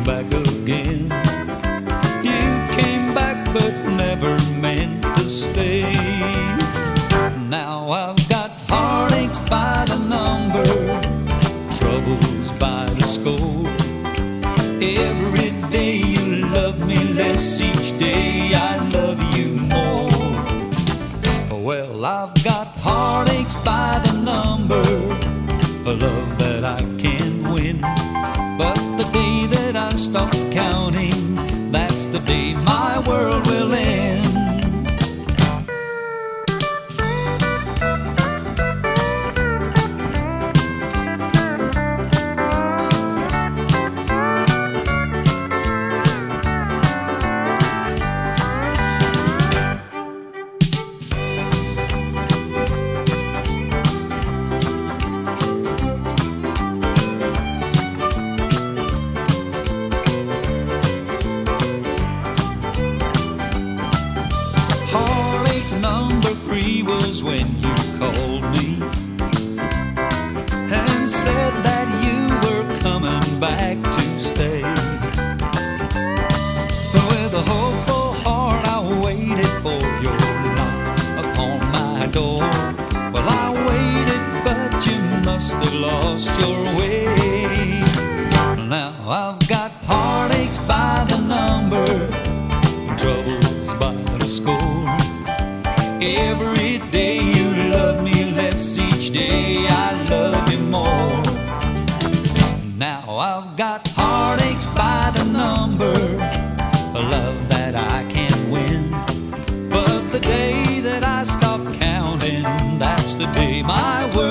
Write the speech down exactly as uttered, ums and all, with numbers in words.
back again. You came back but never meant to stay. Now I've got heartaches by the number, troubles by the score. Every day you love me less, each day I love you more. Well, I've got heartaches by the number, a love that I can't win. But the day that I stop counting, that's the day my world will end. Was when you called me and said that you were coming back to stay. With a hopeful heart I waited for your knock upon my door. Well, I waited, but you must have lost your way. Now I've got heartaches by the number, troubles by the score. Every day you love me less, each day I love you more. Now I've got heartaches by the number, a love that I can't win. But the day that I stop counting, that's the day my world